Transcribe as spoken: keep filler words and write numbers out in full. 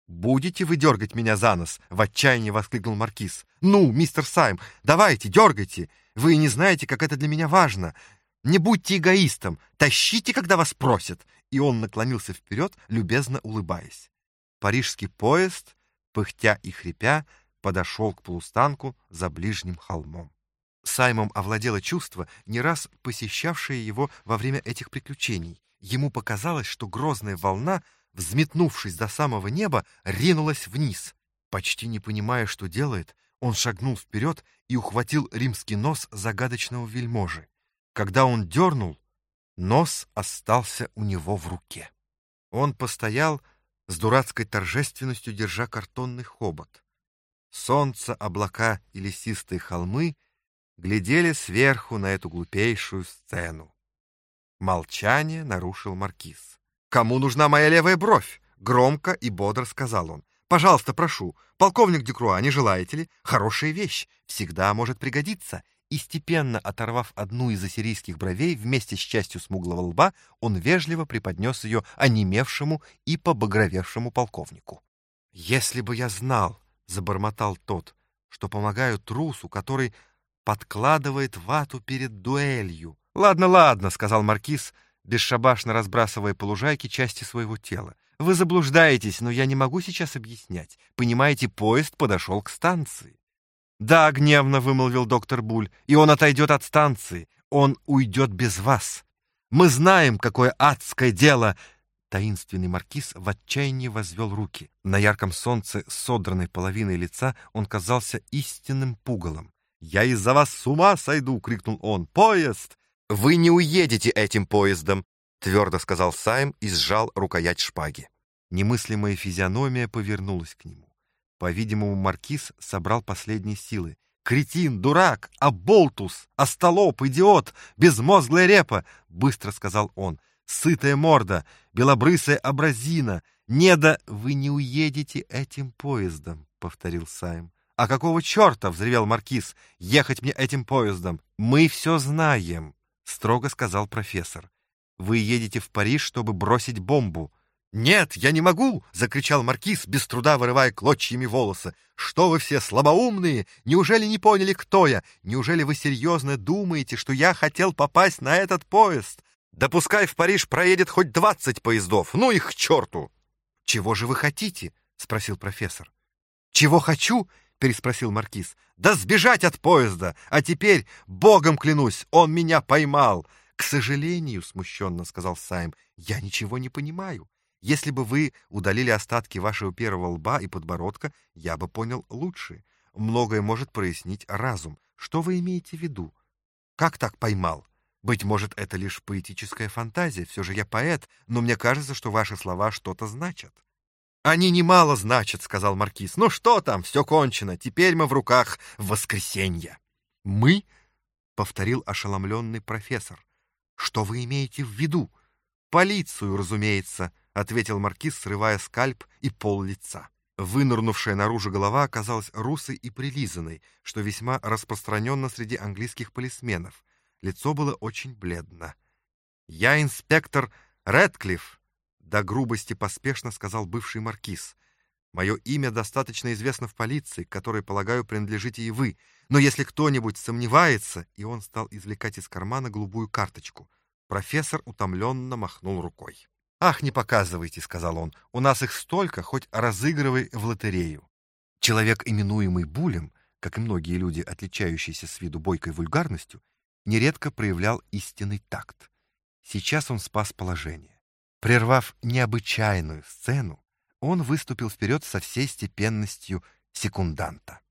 «Будете вы дергать меня за нос?» — в отчаянии воскликнул маркиз. «Ну, мистер Сайм, давайте, дергайте! Вы не знаете, как это для меня важно! Не будьте эгоистом! Тащите, когда вас просят!» И он наклонился вперед, любезно улыбаясь. Парижский поезд, пыхтя и хрипя, подошел к полустанку за ближним холмом. Саймом овладело чувство, не раз посещавшее его во время этих приключений. Ему показалось, что грозная волна, взметнувшись до самого неба, ринулась вниз. Почти не понимая, что делает, он шагнул вперед и ухватил римский нос загадочного вельможи. Когда он дернул, нос остался у него в руке. Он постоял с дурацкой торжественностью, держа картонный хобот. Солнце, облака и лесистые холмы глядели сверху на эту глупейшую сцену. Молчание нарушил маркиз. «Кому нужна моя левая бровь?» — громко и бодро сказал он. «Пожалуйста, прошу, полковник Дюкруа, не желаете ли? Хорошая вещь, всегда может пригодиться». И степенно оторвав одну из ассирийских бровей вместе с частью смуглого лба, он вежливо преподнес ее онемевшему и побагровевшему полковнику. «Если бы я знал, — забормотал тот, — что помогаю трусу, который подкладывает вату перед дуэлью». «Ладно, ладно, — сказал маркиз, бесшабашно разбрасывая по лужайке части своего тела. — Вы заблуждаетесь, но я не могу сейчас объяснять. Понимаете, поезд подошел к станции». «Да, — гневно вымолвил доктор Буль, — и он отойдет от станции. Он уйдет без вас. Мы знаем, какое адское дело!» Таинственный маркиз в отчаянии возвел руки. На ярком солнце с содранной половиной лица он казался истинным пугалом. «Я из-за вас с ума сойду!» — крикнул он. «Поезд!» «Вы не уедете этим поездом!» — твердо сказал Сайм и сжал рукоять шпаги. Немыслимая физиономия повернулась к нему. По-видимому, маркиз собрал последние силы. «Кретин, дурак, оболтус, остолоп, идиот, безмозглая репа!» — быстро сказал он. «Сытая морда, белобрысая абразина, недо...» «Вы не уедете этим поездом», — повторил Сайм. «А какого черта?» — взревел маркиз. «Ехать мне этим поездом! Мы все знаем!» — строго сказал профессор. «Вы едете в Париж, чтобы бросить бомбу». «Нет, я не могу!» — закричал маркиз, без труда вырывая клочьями волосы. «Что вы все слабоумные? Неужели не поняли, кто я? Неужели вы серьезно думаете, что я хотел попасть на этот поезд? Да пускай в Париж проедет хоть двадцать поездов! Ну их к черту!» «Чего же вы хотите?» — спросил профессор. «Чего хочу?» — переспросил маркиз. «Да сбежать от поезда! А теперь, богом клянусь, он меня поймал!» «К сожалению, — смущенно сказал Сайм, — я ничего не понимаю. Если бы вы удалили остатки вашего первого лба и подбородка, я бы понял лучше. Многое может прояснить разум. Что вы имеете в виду? Как так поймал? Быть может, это лишь поэтическая фантазия. Все же я поэт, но мне кажется, что ваши слова что-то значат». «Они немало значат, — сказал маркиз. — Ну что там, все кончено. Теперь мы в руках воскресенья». «Мы?» — повторил ошеломленный профессор. «Что вы имеете в виду?» «Полицию, разумеется», — ответил маркиз, срывая скальп и пол лица. Вынырнувшая наружу голова оказалась русой и прилизанной, что весьма распространенно среди английских полисменов. Лицо было очень бледно. «Я инспектор Рэдклифф», — до грубости поспешно сказал бывший маркиз. «Мое имя достаточно известно в полиции, к которой, полагаю, принадлежите и вы. Но если кто-нибудь сомневается...» И он стал извлекать из кармана голубую карточку. Профессор утомленно махнул рукой. «Ах, не показывайте, — сказал он, — у нас их столько, хоть разыгрывай в лотерею». Человек, именуемый Булем, как и многие люди, отличающиеся с виду бойкой вульгарностью, нередко проявлял истинный такт. Сейчас он спас положение. Прервав необычайную сцену, он выступил вперед со всей степенностью секунданта.